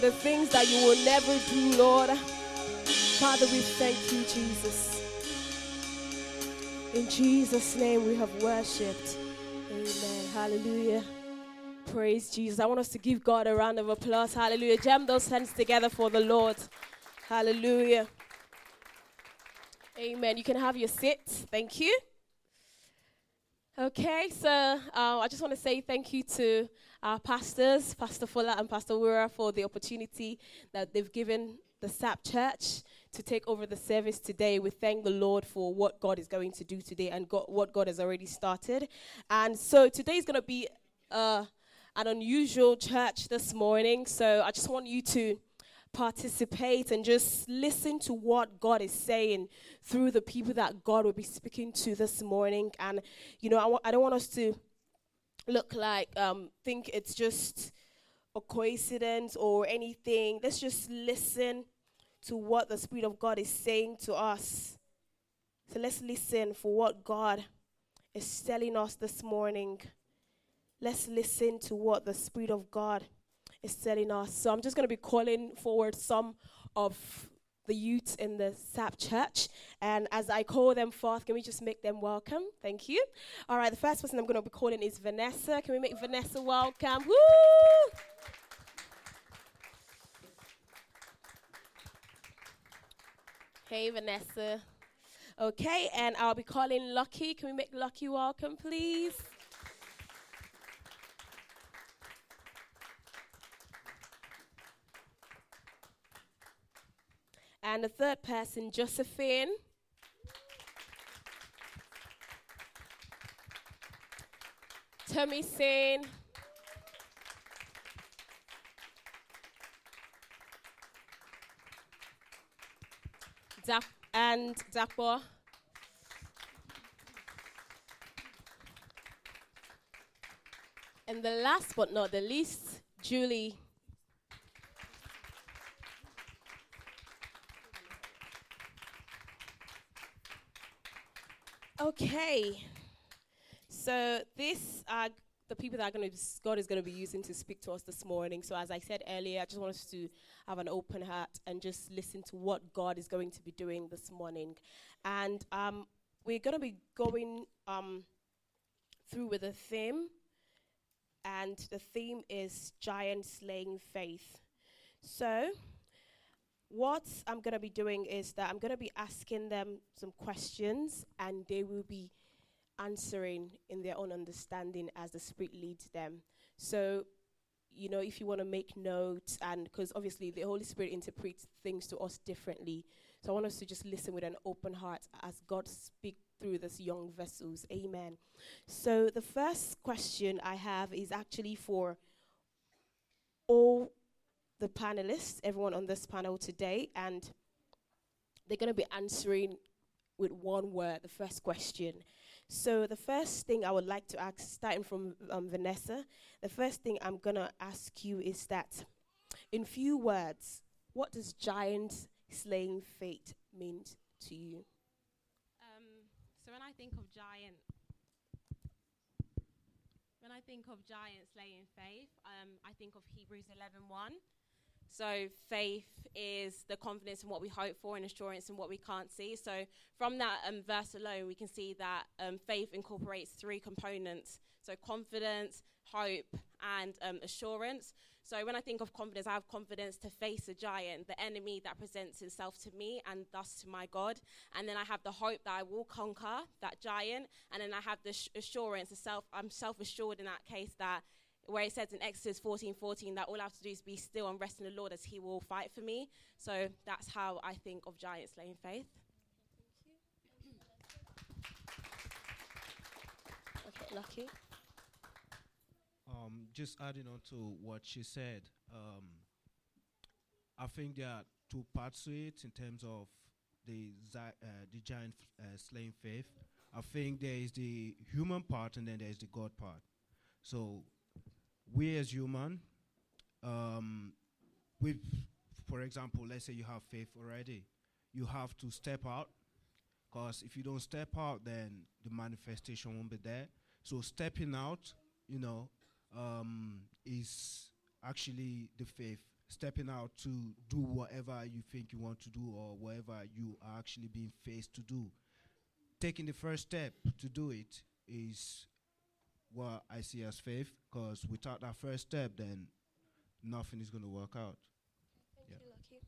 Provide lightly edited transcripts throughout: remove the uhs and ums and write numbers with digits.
the things that you will never do, Lord. Father, we thank you, Jesus. In Jesus' name we have worshipped. Amen. Hallelujah. Praise Jesus. I want us to give God a round of applause. Hallelujah. Jam those hands together for the Lord. Hallelujah. Amen. You can have your seat. Thank you. Okay, so I just want to say thank you to our pastors, Pastor Fuller and Pastor Wura, for the opportunity that they've given the SAP Church to take over the service today. We thank the Lord for what God is going to do today and what God has already started. And so today is going to be an unusual church this morning. So I just want you to participate and just listen to what God is saying through the people that God will be speaking to this morning. And, you know, I don't want us to look like, think it's just a coincidence or anything. Let's just listen to what the Spirit of God is saying to us. So let's listen for what God is telling us this morning. Let's listen to what the Spirit of God is telling us. So I'm just going to be calling forward some of the youth in the SAP Church. And as I call them forth, can we just make them welcome? Thank you. All right, the first person I'm going to be calling is Vanessa. Can we make Vanessa welcome? Woo! Hey, Vanessa. Okay, and I'll be calling Lucky. Can we make Lucky welcome, please? And the third person, Josephine. Tommy Singh. And Dapo. And the last but not the least, Julie. Okay. So these are the people that God is going to be using to speak to us this morning. So as I said earlier, I just want us to have an open heart and just listen to what God is going to be doing this morning. And we're going to be going through with a theme. And the theme is giant slaying faith. So what I'm going to be doing is that I'm going to be asking them some questions, and they will be answering in their own understanding as the Spirit leads them. So, you know, if you want to make notes, and because obviously the Holy Spirit interprets things to us differently. So I want us to just listen with an open heart as God speaks through these young vessels. Amen. So the first question I have is actually for all the panelists, everyone on this panel today, and they're going to be answering with one word, the first question. So the first thing I would like to ask, starting from Vanessa, the first thing I'm going to ask you is that, in few words, what does giant slaying faith mean to you? So when I think of giant slaying faith, I think of Hebrews 11:1. So faith is the confidence in what we hope for and assurance in what we can't see. So from that verse alone, we can see that faith incorporates three components. So confidence, hope, and assurance. So when I think of confidence, I have confidence to face a giant, the enemy that presents himself to me and thus to my God. And then I have the hope that I will conquer that giant. And then I have the assurance, I'm self-assured in that case that where it says in Exodus 14:14 that all I have to do is be still and rest in the Lord as he will fight for me. So that's how I think of giant slaying faith. Okay, Lucky. Just adding on to what she said, I think there are two parts to it in terms of the giant slaying faith. I think there is the human part and then there is the God part. So we as human, for example, let's say you have faith already, you have to step out, because if you don't step out, then the manifestation won't be there. So stepping out, is actually the faith stepping out to do whatever you think you want to do or whatever you are actually being faced to do. Taking the first step to do it is what I see as faith, because without that first step, then nothing is going to work out. Thank Yeah. you, Lucky.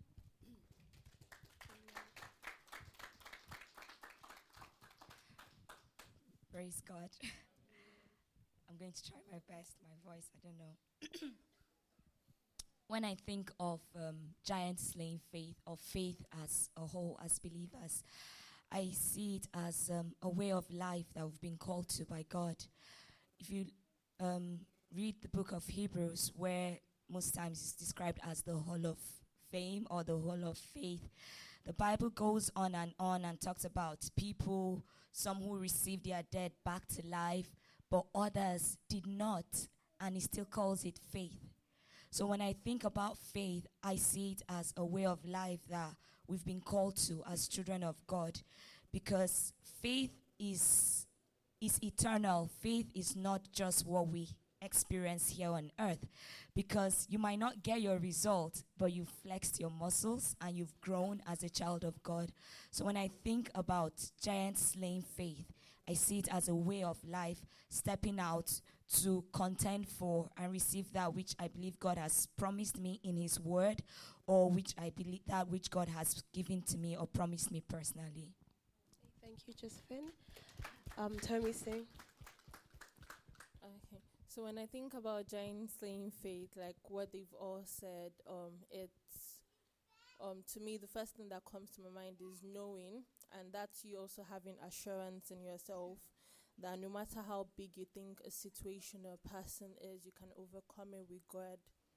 Praise God. I'm going to try my best. My voice, I don't know. When I think of giant slaying faith, or faith as a whole, as believers, I see it as a way of life that we've been called to by God. If you read the book of Hebrews, where most times it's described as the Hall of Fame or the Hall of Faith, the Bible goes on and talks about people, some who received their dead back to life, but others did not, and he still calls it faith. So when I think about faith, I see it as a way of life that we've been called to as children of God, because faith is eternal. Faith is not just what we experience here on earth, because you might not get your result, but you've flexed your muscles and you've grown as a child of God. So when I think about giant slaying faith, I see it as a way of life, stepping out to contend for and receive that which I believe God has promised me in his word, or which I believe that which God has given to me or promised me personally. Thank you, Josephine. Tommy Singh. Okay. So when I think about giant slaying faith, like what they've all said, it's to me the first thing that comes to my mind is knowing, and that's you also having assurance in yourself that no matter how big you think a situation or a person is, you can overcome it with God.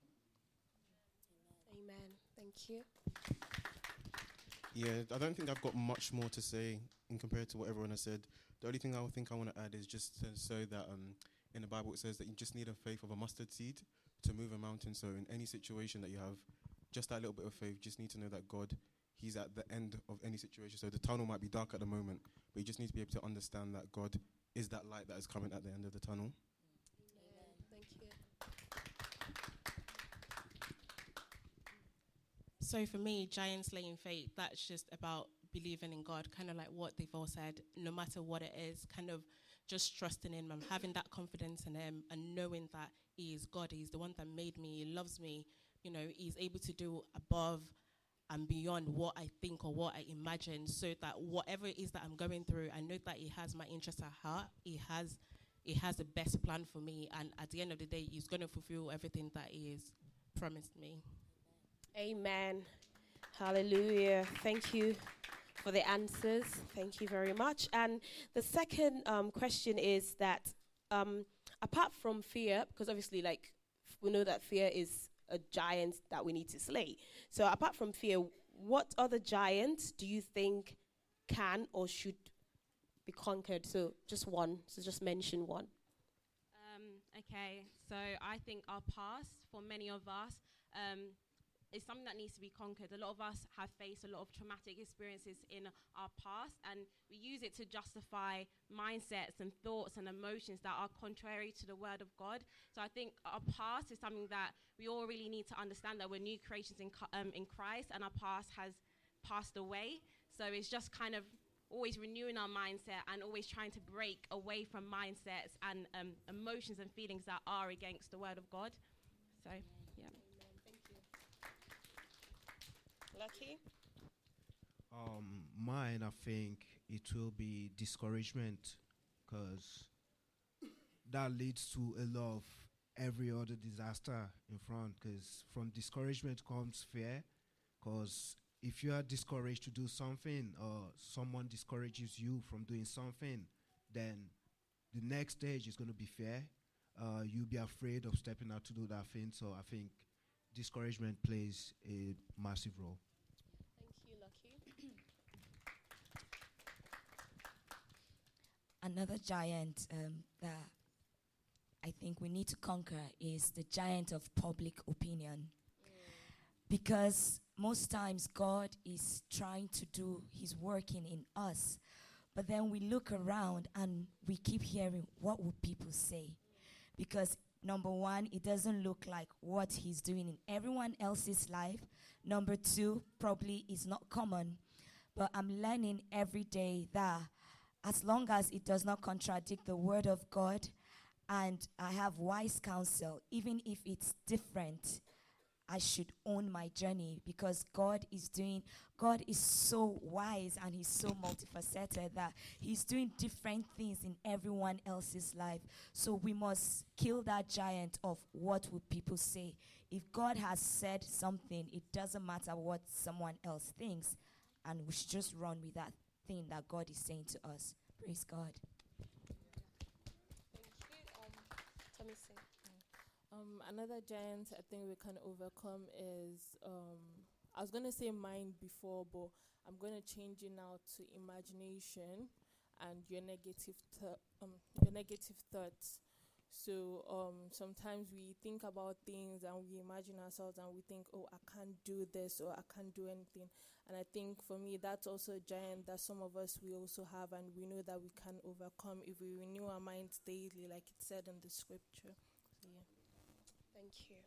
Amen. Thank you. Yeah, I don't think I've got much more to say in compared to what everyone has said. The only thing I think I want to add is just to say that in the Bible it says that you just need a faith of a mustard seed to move a mountain. So in any situation that you have, just that little bit of faith, just need to know that God, he's at the end of any situation. So the tunnel might be dark at the moment, but you just need to be able to understand that God is that light that is coming at the end of the tunnel. Amen. Thank you. So for me, giant slaying faith, that's just about believing in God, kind of like what they've all said, no matter what it is, kind of just trusting in him, having that confidence in him and knowing that he is God, he's the one that made me, he loves me, you know, he's able to do above and beyond what I think or what I imagine, so that whatever it is that I'm going through, I know that he has my interest at heart, he has the best plan for me, and at the end of the day, he's going to fulfill everything that he has promised me. Amen. Hallelujah. Thank you for the answers. Thank you very much. And the second question is that apart from fear, because obviously like we know that fear is a giant that we need to slay. So apart from fear, what other giants do you think can or should be conquered? So just one. So just mention one. Okay, so I think our past, for many of us, is something that needs to be conquered. A lot of us have faced a lot of traumatic experiences in our past, and we use it to justify mindsets and thoughts and emotions that are contrary to the word of God. So I think our past is something that we all really need to understand, that we're new creations in Christ, and our past has passed away. So it's just kind of always renewing our mindset and always trying to break away from mindsets and emotions and feelings that are against the word of God. So, yeah. Lucky? Mine, I think it will be discouragement, because that leads to a lot of every other disaster in front, because from discouragement comes fear, because if you are discouraged to do something or someone discourages you from doing something, then the next stage is going to be fear. You'll be afraid of stepping out to do that thing. So I think discouragement plays a massive role. Thank you, Lucky. Another giant that I think we need to conquer is the giant of public opinion. Because most times God is trying to do his working in us, but then we look around and we keep hearing, what would people say? Because Number one, it doesn't look like what he's doing in everyone else's life. Number two, probably is not common. But I'm learning every day that as long as it does not contradict the word of God and I have wise counsel, even if it's different, I should own my journey, because God is so wise and he's so multifaceted that he's doing different things in everyone else's life. So we must kill that giant of what would people say. If God has said something, it doesn't matter what someone else thinks, and we should just run with that thing that God is saying to us. Praise God. Another giant I think we can overcome is, I was going to say mind before, but I'm going to change it now to imagination and your negative thoughts. So sometimes we think about things and we imagine ourselves and we think, oh, I can't do this or I can't do anything. And I think for me, that's also a giant that some of us we also have, and we know that we can overcome if we renew our minds daily, like it said in the scripture. So, yeah. Thank you.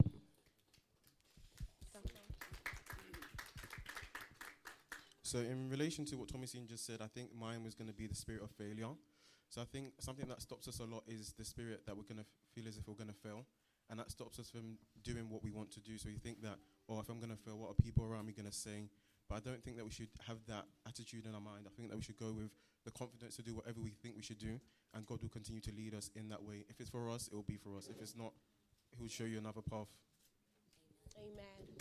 So in relation to what Thomasine just said, I think mine was going to be the spirit of failure. So I think something that stops us a lot is the spirit that we're going to feel as if we're going to fail. And that stops us from doing what we want to do. So you think that, oh, if I'm going to fail, what are people around me going to say? But I don't think that we should have that attitude in our mind. I think that we should go with the confidence to do whatever we think we should do. And God will continue to lead us in that way. If it's for us, it will be for us. If it's not, He will show you another path. Amen.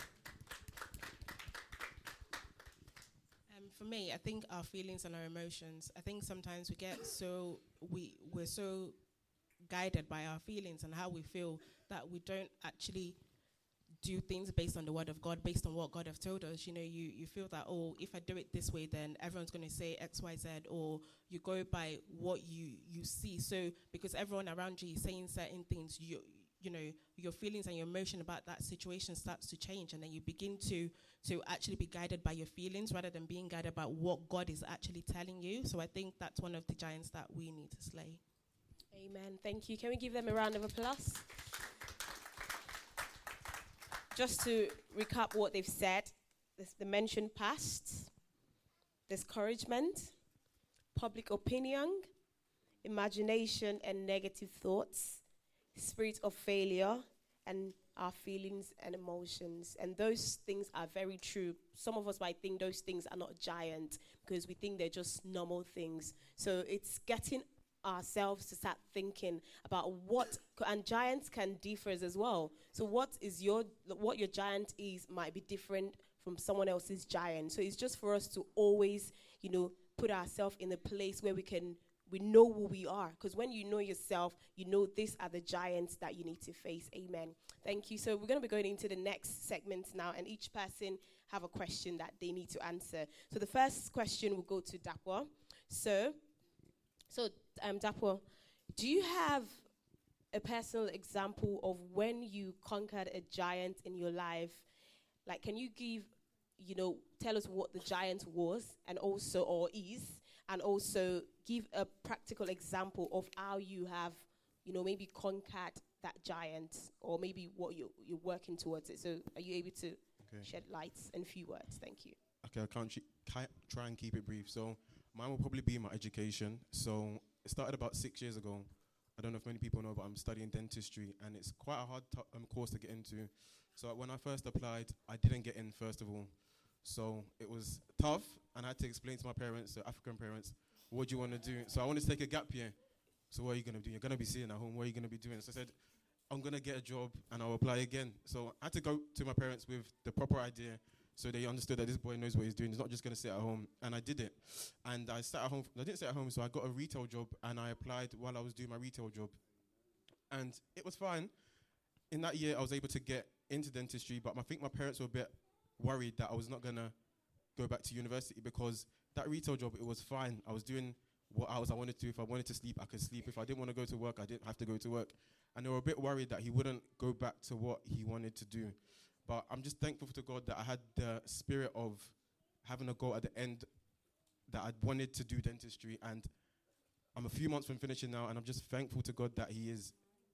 For me, I think our feelings and our emotions, I think sometimes we're so guided by our feelings and how we feel that we don't actually do things based on the word of God, based on what God have told us. You know, you feel that, oh, if I do it this way, then everyone's going to say X, Y, Z, or you go by what you see. So because everyone around you is saying certain things, you know, your feelings and your emotion about that situation starts to change, and then you begin to actually be guided by your feelings rather than being guided by what God is actually telling you. So I think that's one of the giants that we need to slay. Amen. Thank you. Can we give them a round of applause? Just to recap what they've said, they mentioned past, discouragement, public opinion, imagination and negative thoughts, spirit of failure, and our feelings and emotions. And those things are very true. Some of us might think those things are not giant because we think they're just normal things. So it's getting ourselves to start thinking about and giants can differ as well. So what your giant is might be different from someone else's giant. So it's just for us to always, put ourselves in a place where we know who we are. Because when you know yourself, you know these are the giants that you need to face. Amen. Thank you. So we're going to be going into the next segment now, and each person have a question that they need to answer. So the first question will go to Dapwa. So Dapwa, do you have a personal example of when you conquered a giant in your life? Like, can you tell us what the giant was and also, or is, and also give a practical example of how you have, maybe conquered that giant, or maybe what you're working towards it. So are you able to shed light in a few words? Thank you. Okay, I can't try and keep it brief. So mine will probably be my education. So it started about 6 years ago. I don't know if many people know, but I'm studying dentistry, and it's quite a hard course to get into. So when I first applied, I didn't get in, first of all. So it was tough, and I had to explain to my parents, the African parents, what do you want to do? So I wanted to take a gap year. So what are you going to do? You're going to be sitting at home. What are you going to be doing? So I said, I'm going to get a job, and I'll apply again. So I had to go to my parents with the proper idea, so they understood that this boy knows what he's doing. He's not just going to sit at home. And I did it. And I sat at home. I didn't sit at home, so I got a retail job, and I applied while I was doing my retail job. And it was fine. In that year, I was able to get into dentistry, but I think my parents were a bit worried that I was not going to go back to university, because that retail job, it was fine. I was doing what hours I wanted to. If I wanted to sleep, I could sleep. If I didn't want to go to work, I didn't have to go to work. And they were a bit worried that he wouldn't go back to what he wanted to do. But I'm just thankful to God that I had the spirit of having a goal at the end, that I wanted to do dentistry. And I'm a few months from finishing now, and I'm just thankful to God that He is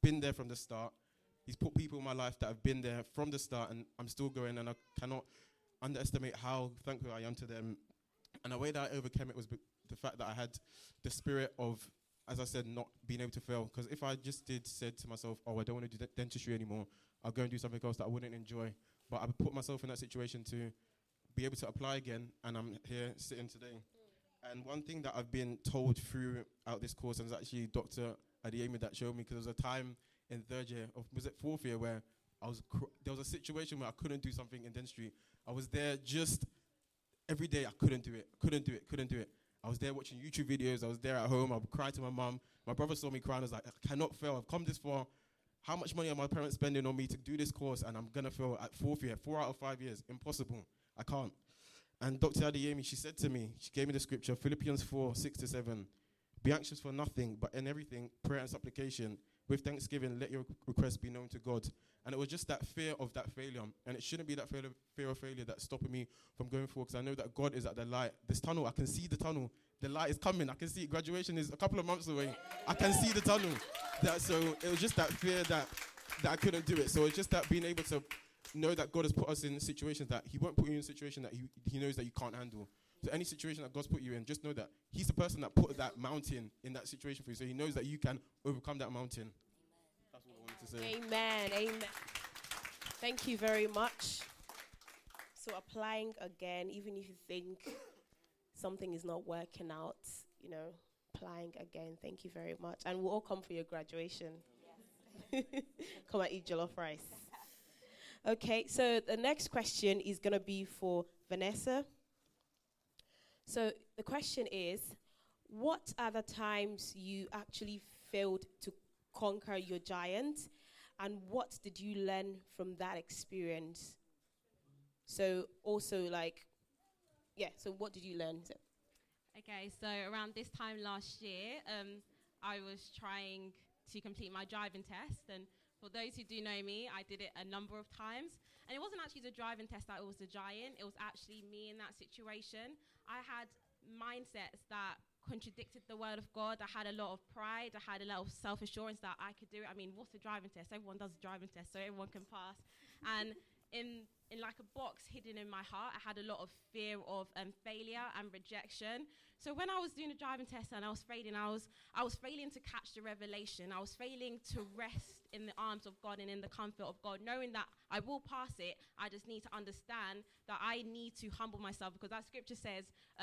been there from the start. He's put people in my life that have been there from the start, and I'm still going, and I cannot underestimate how thankful I am to them. And the way that I overcame it was the fact that I had the spirit of, as I said, not being able to fail. Because if I just said to myself, oh, I don't want to do dentistry anymore, I'll go and do something else that I wouldn't enjoy. But I put myself in that situation to be able to apply again, and I'm here sitting today. And one thing that I've been told throughout this course, and it's actually Dr. Adeyemi that showed me, because there was a time in third year, was it fourth year, where there was a situation where I couldn't do something in dentistry. I was there just every day. I couldn't do it. I was there watching YouTube videos. I was there at home. I would cry to my mum. My brother saw me crying. I was like, I cannot fail. I've come this far. How much money are my parents spending on me to do this course, and I'm going to fail at fourth year, 4 out of 5 years? Impossible. I can't. And Dr. Adeyemi, she said to me, she gave me the scripture, Philippians 4:6-7. Be anxious for nothing, but in everything, prayer and supplication, with thanksgiving, let your requests be known to God. And it was just that fear of that failure. And it shouldn't be that fear of failure that's stopping me from going forward, because I know that God is at the light. This tunnel, I can see the tunnel. The light is coming. I can see it. Graduation is a couple of months away. I can see the tunnel. So it was just that fear that I couldn't do it. So it's just that being able to know that God has put us in situations that he won't put you in a situation that he knows that you can't handle. So any situation that God's put you in, just know that he's the person that put that mountain in that situation for you. So he knows that you can overcome that mountain. That's what I wanted to say. Amen. Amen. Thank you very much. So applying again, even if you think something is not working out, applying again. Thank you very much. And we'll all come for your graduation. Yes. Come and eat jollof rice. Okay, so the next question is going to be for Vanessa. So the question is, what are the times you actually failed to conquer your giant, and what did you learn from that experience? So also so what did you learn? Okay, so around this time last year, I was trying to complete my driving test, and for those who do know me, I did it a number of times. And it wasn't actually the driving test that was the giant. It was actually me in that situation. I had mindsets that contradicted the word of God. I had a lot of pride. I had a lot of self-assurance that I could do it. I mean, what's a driving test? Everyone does a driving test, so everyone can pass. And in like a box hidden in my heart, I had a lot of fear of failure and rejection. So when I was doing the driving test and I was failing, I was failing to catch the revelation. I was failing to rest in the arms of God and in the comfort of God, knowing that I will pass it. I just need to understand that I need to humble myself, because that scripture says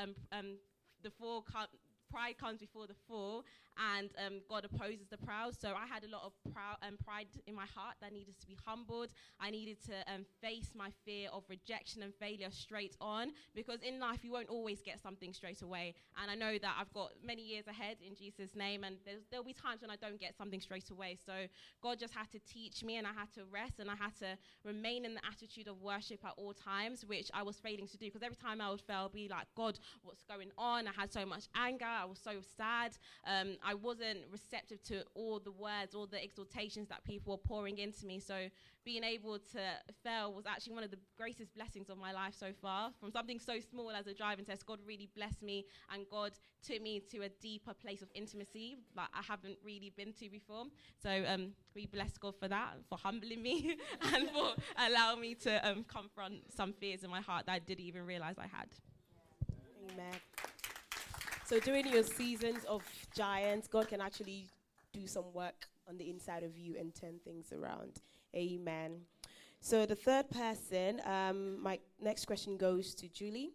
pride comes before the fall, and God opposes the proud. So I had a lot of pride in my heart that needed to be humbled. I needed to face my fear of rejection and failure straight on, because in life you won't always get something straight away. And I know that I've got many years ahead in Jesus' name, and there'll be times when I don't get something straight away. So God just had to teach me, and I had to rest, and I had to remain in the attitude of worship at all times, which I was failing to do, because every time I would fail, I'd be like, God, what's going on? I had so much anger. I was so sad. I wasn't receptive to all the words, all the exhortations that people were pouring into me. So being able to fail was actually one of the greatest blessings of my life so far. From something so small as a driving test, God really blessed me, and God took me to a deeper place of intimacy that I haven't really been to before. So we bless God for that, for humbling me and for allowing me to confront some fears in my heart that I didn't even realize I had. Amen. So during your seasons of giants, God can actually do some work on the inside of you and turn things around. Amen. So the third person, my next question goes to Julie.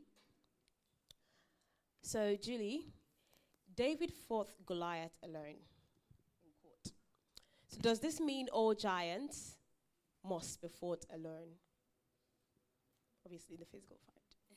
So Julie, David fought Goliath alone in court. So does this mean all giants must be fought alone? Obviously in the physical fight.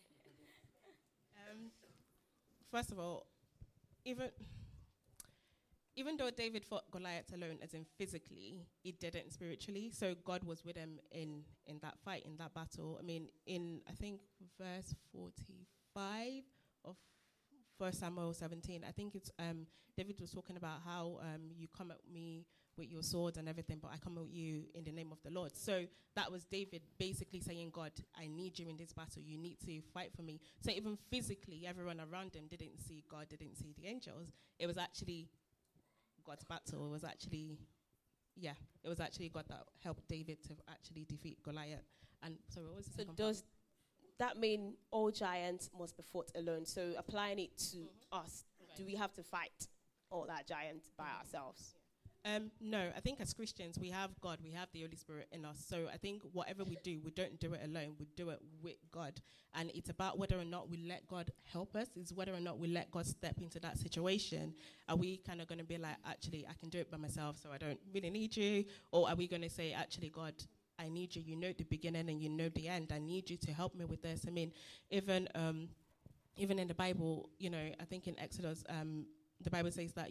First of all, even though David fought Goliath alone, as in physically, he didn't spiritually. So God was with him in that fight, in that battle. I mean, in, I think, verse 45 of 1 Samuel 17, I think it's David was talking about how you come at me with your sword and everything, but I come at you in the name of the Lord. So that was David basically saying, God, I need you in this battle. You need to fight for me. So even physically, everyone around him didn't see God, didn't see the angels. It was actually God's battle. It was actually it was actually God that helped David to actually defeat Goliath. And so what was the So second part? does that mean all giants must be fought alone? So applying it to us, do we have to fight all that giant by ourselves? No, I think as Christians, we have God, we have the Holy Spirit in us. So I think whatever we do, we don't do it alone, we do it with God. And it's about whether or not we let God help us, it's whether or not we let God step into that situation. Are we kind of going to be like, actually, I can do it by myself, so I don't really need you? Or are we going to say, actually, God, I need you. You know the beginning and you know the end. I need you to help me with this. I mean, even in the Bible, I think in Exodus, the Bible says that,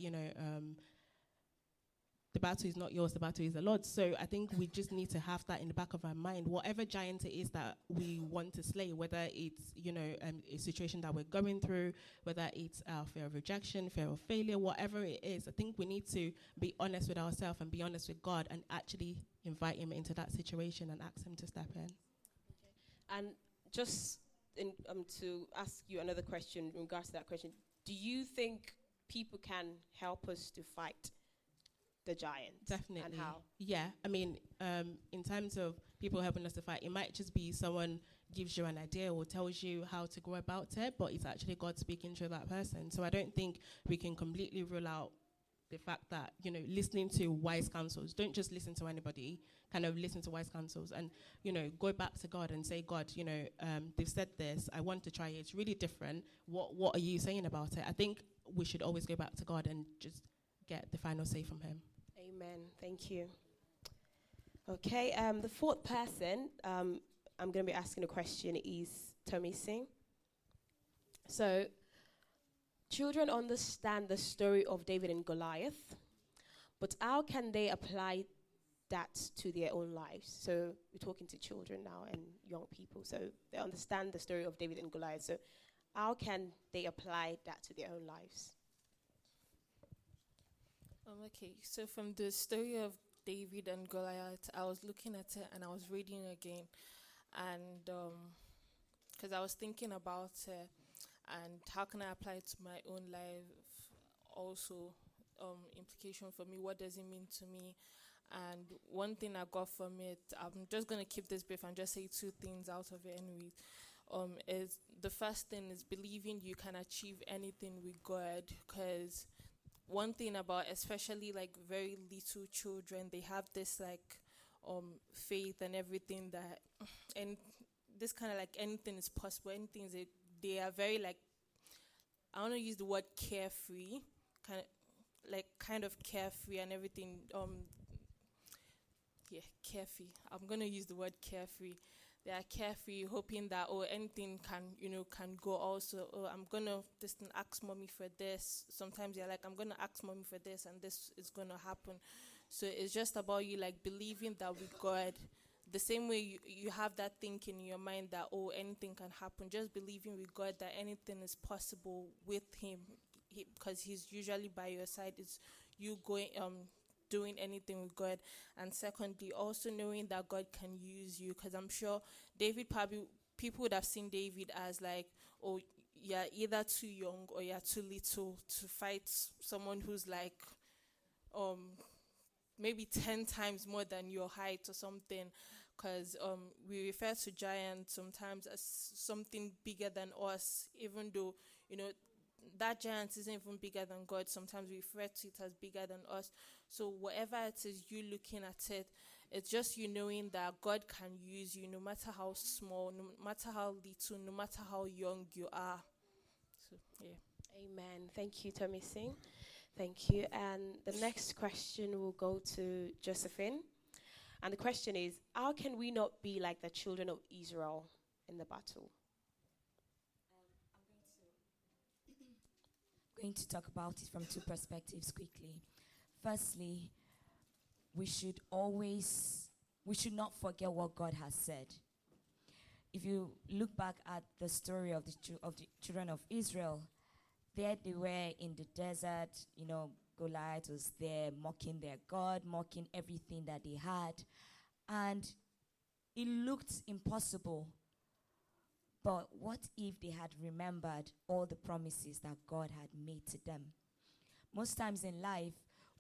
the battle is not yours, the battle is the Lord's. So I think we just need to have that in the back of our mind. Whatever giant it is that we want to slay, whether it's, a situation that we're going through, whether it's fear of rejection, fear of failure, whatever it is, I think we need to be honest with ourselves and be honest with God and actually invite him into that situation and ask him to step in. And just to ask you another question in regards to that question, do you think people can help us to fight the giants? Definitely. And how? Yeah. I mean, in terms of people helping us to fight, it might just be someone gives you an idea or tells you how to go about it, but it's actually God speaking through that person. So I don't think we can completely rule out the fact that, listening to wise counsels, don't just listen to anybody, kind of listen to wise counsels and, go back to God and say, God, they've said this, I want to try it, it's really different. What are you saying about it? I think we should always go back to God and just get the final say from him. Amen. Thank you. Okay, the fourth person I'm going to be asking a question is Tommy Singh. So, children understand the story of David and Goliath, but how can they apply that to their own lives? So, we're talking to children now and young people, so they understand the story of David and Goliath. So, how can they apply that to their own lives? Okay, so from the story of David and Goliath, I was looking at it and I was reading again, and because I was thinking about it and how can I apply it to my own life, also implication for me, what does it mean to me? And one thing I got from it, I'm just going to keep this brief and just say two things out of it anyways, is the first thing is believing you can achieve anything with God, because one thing about especially like very little children, they have this like faith and everything that, and this kind of like anything is possible, anything is, they are very like, I want to use the word carefree, kind of carefree and everything. Carefree. I'm gonna use the word carefree. They are carefree, hoping that anything can go. Also, I'm gonna just ask mommy for this. Sometimes they're like, I'm gonna ask mommy for this, and this is gonna happen. So it's just about you like believing that with God, the same way you have that thinking in your mind that anything can happen. Just believing with God that anything is possible with Him, because He's usually by your side. It's you going doing anything with God. And secondly, also knowing that God can use you, because I'm sure David, probably people would have seen David as like, you're either too young or you're too little to fight someone who's like maybe 10 times more than your height or something, because we refer to giants sometimes as something bigger than us, even though that giant isn't even bigger than God. Sometimes we refer to it as bigger than us. So whatever it is, you looking at it, it's just you knowing that God can use you no matter how small, no matter how little, no matter how young you are. So, yeah. Amen. Thank you, Tommy Singh. Thank you. And the next question will go to Josephine. And the question is, how can we not be like the children of Israel in the battle? I'm going to talk about it from two perspectives quickly. Firstly, we should not forget what God has said. If you look back at the story of the children of Israel, there they were in the desert, Goliath was there mocking their God, mocking everything that they had. And it looked impossible. But what if they had remembered all the promises that God had made to them? Most times in life,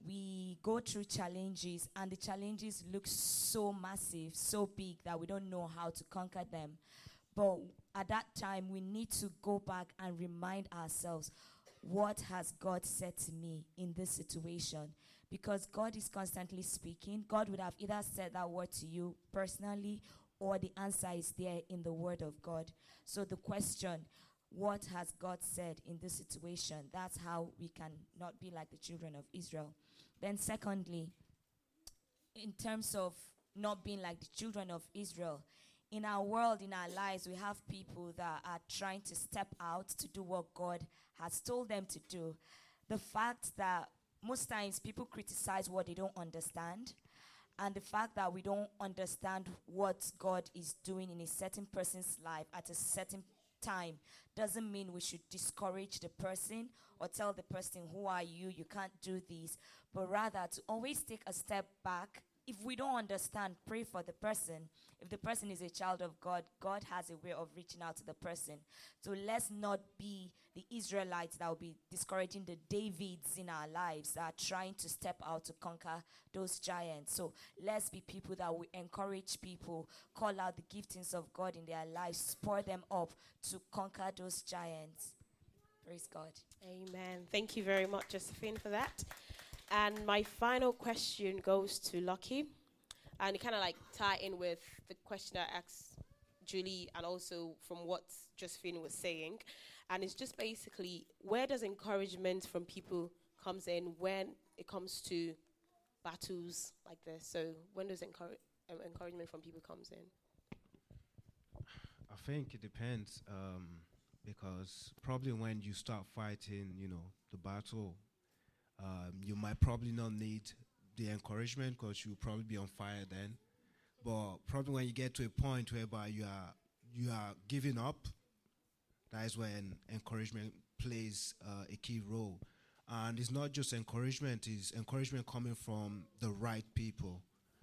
we go through challenges, and the challenges look so massive, so big that we don't know how to conquer them. But at that time, we need to go back and remind ourselves, what has God said to me in this situation? Because God is constantly speaking. God would have either said that word to you personally, or the answer is there in the word of God. So the question, what has God said in this situation? That's how we can not be like the children of Israel. Then secondly, in terms of not being like the children of Israel, in our world, in our lives, we have people that are trying to step out to do what God has told them to do. The fact that most times people criticize what they don't understand, and the fact that we don't understand what God is doing in a certain person's life at a certain time doesn't mean we should discourage the person or tell the person, who are you, you can't do this, but rather to always take a step back. If we don't understand, pray for the person. If the person is a child of God, God has a way of reaching out to the person. So let's not be the Israelites that will be discouraging the Davids in our lives that are trying to step out to conquer those giants. So let's be people that will encourage people, call out the giftings of God in their lives, spur them up to conquer those giants. Praise God. Amen. Thank you very much, Josephine, for that. And my final question goes to Lucky. And it kind of like tie in with the question I asked Julie, and also from what Josephine was saying. And it's just basically, where does encouragement from people comes in when it comes to battles like this? So when does encouragement from people comes in? I think it depends, because probably when you start fighting, the battle, you might probably not need the encouragement because you'll probably be on fire then. But probably when you get to a point whereby you are giving up, that is when encouragement plays a key role. And it's not just encouragement, it's encouragement coming from the right people.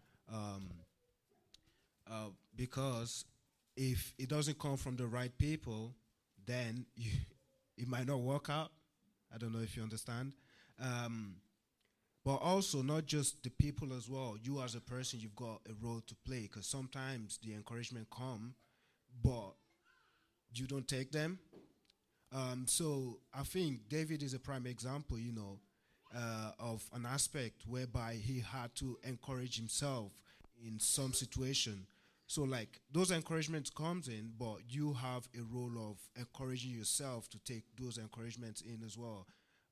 Because if it doesn't come from the right people, then it might not work out. I don't know if you understand. But also not just the people as well. You as a person, you've got a role to play, because sometimes the encouragement come, but you don't take them. So I think David is a prime example, of an aspect whereby he had to encourage himself in some situation. So like those encouragements comes in, but you have a role of encouraging yourself to take those encouragements in as well.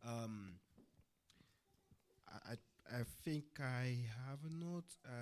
I think I have a note.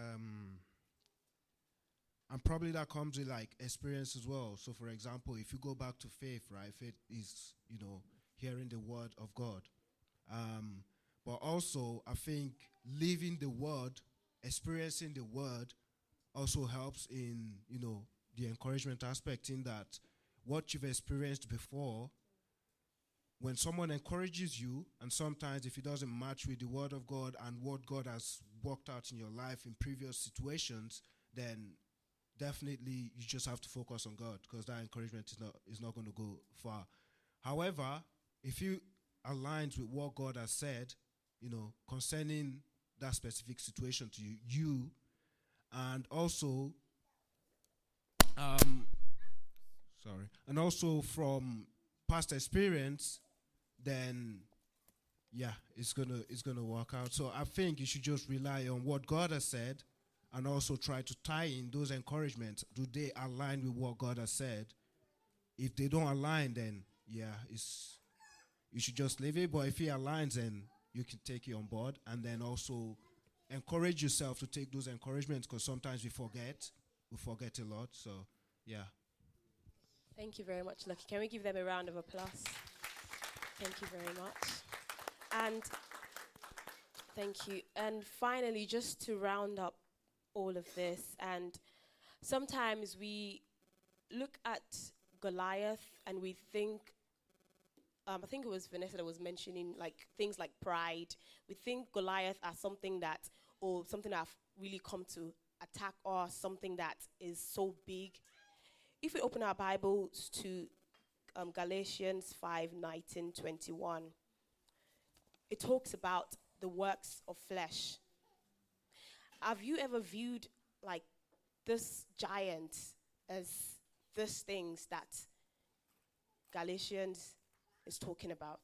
And probably that comes with like experience as well. So for example, if you go back to faith, right? Faith is, hearing the word of God. But also I think living the word, experiencing the word also helps in, the encouragement aspect, in that what you've experienced before, when someone encourages you, and sometimes if it doesn't match with the word of God and what God has worked out in your life in previous situations, then definitely you just have to focus on God, because that encouragement is not going to go far. However, if you aligns with what God has said, concerning that specific situation to you, and also, and also from past experience, then it's gonna work out. So I think you should just rely on what God has said, and also try to tie in those encouragements. Do they align with what God has said? If they don't align, then you should just leave it. But if it aligns, then you can take it on board, and then also encourage yourself to take those encouragements, because sometimes we forget a lot. So yeah. Thank you very much, Lucky. Can we give them a round of applause? Thank you very much. And thank you. And finally, just to round up all of this, and sometimes we look at Goliath and we think, I think it was Vanessa that was mentioning like things like pride. We think Goliath as something that have really come to attack us, something that is so big. If we open our Bibles to Galatians 5:19-21, it talks about the works of flesh. Have you ever viewed like this giant as these things that Galatians is talking about?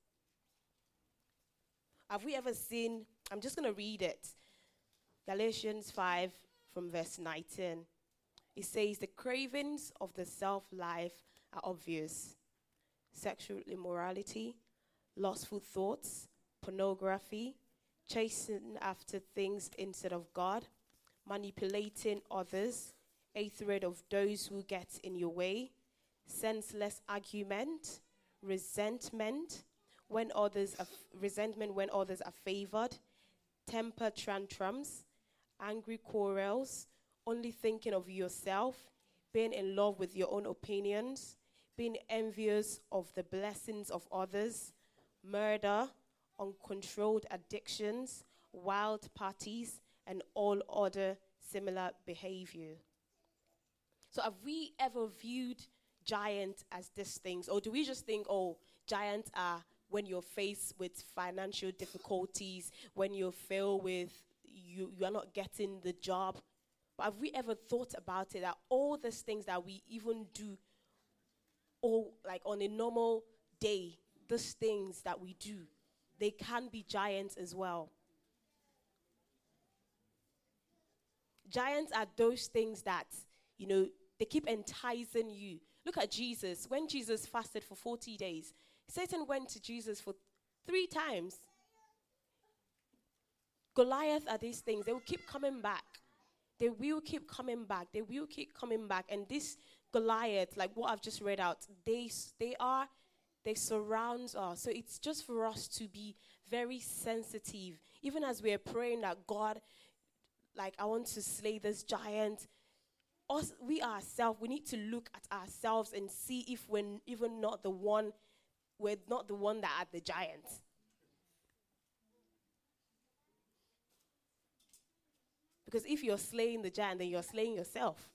Have we ever seen, I'm just going to read it, Galatians 5 from verse 19. It says, the cravings of the self-life are obvious. Sexual immorality, lustful thoughts, pornography, chasing after things instead of God, manipulating others, hatred of those who get in your way, senseless argument, resentment when others are favored, temper tantrums, angry quarrels, only thinking of yourself, being in love with your own opinions, being envious of the blessings of others, murder, uncontrolled addictions, wild parties, and all other similar behavior. So have we ever viewed giants as these things? Or do we just think, oh, giants are when you're faced with financial difficulties, when you fail with, you are not getting the job? But have we ever thought about it, that all these things that we even do, or like on a normal day, these things that we do, they can be giants as well. Giants are those things that, they keep enticing you. Look at Jesus. When Jesus fasted for 40 days, Satan went to Jesus for 3 times. Goliath are these things. They will keep coming back. They will keep coming back. They will keep coming back. And this Goliath, like what I've just read out, they surround us. So it's just for us to be very sensitive. Even as we are praying that God, like, I want to slay this giant, we ourselves, we need to look at ourselves and see if we're not the one that are the giant. Because if you're slaying the giant, then you're slaying yourself.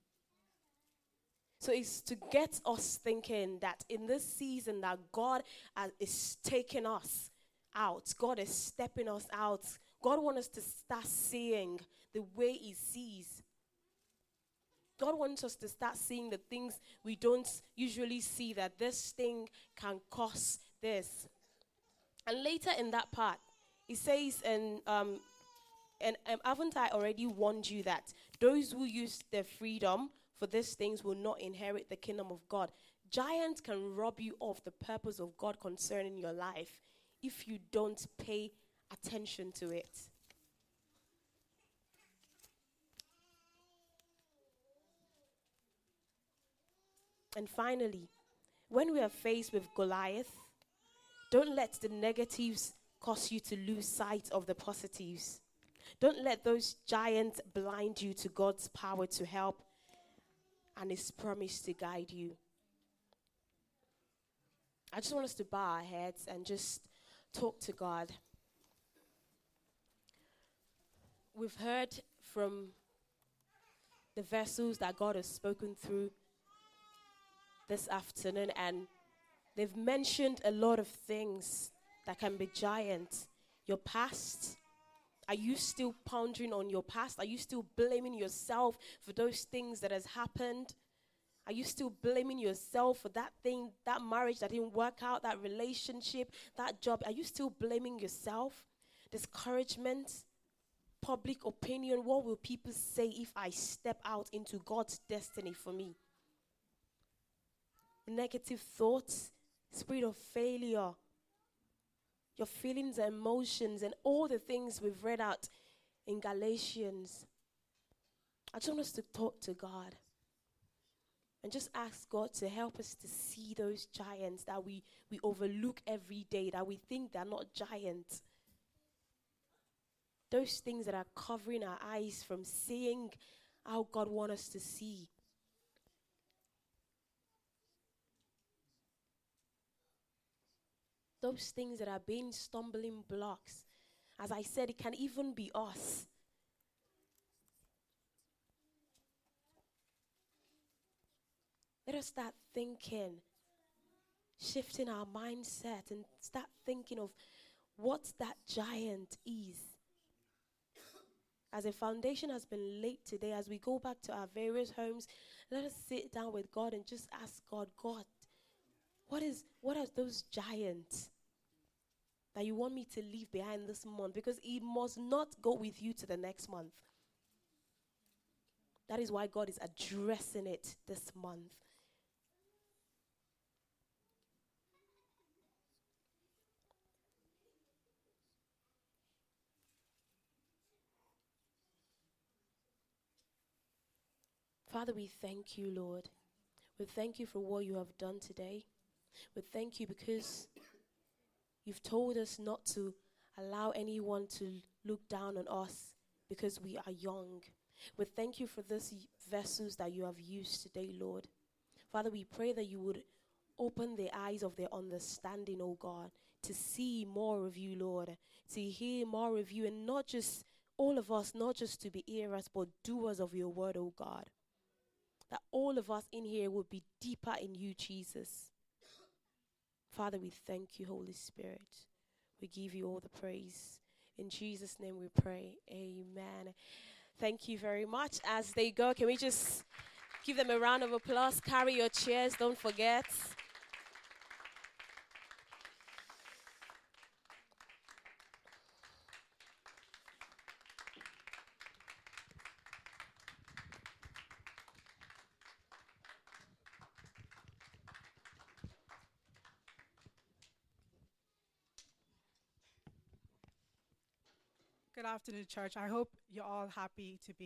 So it's to get us thinking that in this season that God is taking us out. God is stepping us out. God wants us to start seeing the way He sees. God wants us to start seeing the things we don't usually see, that this thing can cause this. And later in that part, it says, and haven't I already warned you that those who use their freedom for these things will not inherit the kingdom of God? Giants can rob you of the purpose of God concerning your life if you don't pay attention to it. And finally, when we are faced with Goliath, don't let the negatives cause you to lose sight of the positives. Don't let those giants blind you to God's power to help and His promise to guide you. I just want us to bow our heads and just talk to God. We've heard from the vessels that God has spoken through this afternoon, and they've mentioned a lot of things that can be giants. Your past. Are you still pondering on your past? Are you still blaming yourself for those things that has happened? Are you still blaming yourself for that thing, that marriage that didn't work out, that relationship, that job? Are you still blaming yourself? Discouragement, public opinion. What will people say if I step out into God's destiny for me? Negative thoughts, spirit of failure, your feelings and emotions, and all the things we've read out in Galatians. I just want us to talk to God and just ask God to help us to see those giants that we overlook every day, that we think they're not giants. Those things that are covering our eyes from seeing how God wants us to see. Those things that are being stumbling blocks. As I said, it can even be us. Let us start thinking, shifting our mindset and start thinking of what that giant is. As a foundation has been laid today, as we go back to our various homes, let us sit down with God and just ask God, God, what are those giants that you want me to leave behind this month? Because it must not go with you to the next month. That is why God is addressing it this month. Father, we thank you, Lord. We thank you for what you have done today. We thank you because you've told us not to allow anyone to look down on us because we are young. We thank you for these vessels that you have used today, Lord. Father, we pray that you would open the eyes of their understanding, oh God, to see more of you, Lord, to hear more of you, and not just all of us, not just to be hearers, but doers of your word, oh God. That all of us in here would be deeper in you, Jesus. Father, we thank you, Holy Spirit. We give you all the praise. In Jesus' name we pray. Amen. Thank you very much. As they go, can we just give them a round of applause? Carry your chairs, don't forget. Good afternoon, church. I hope you're all happy to be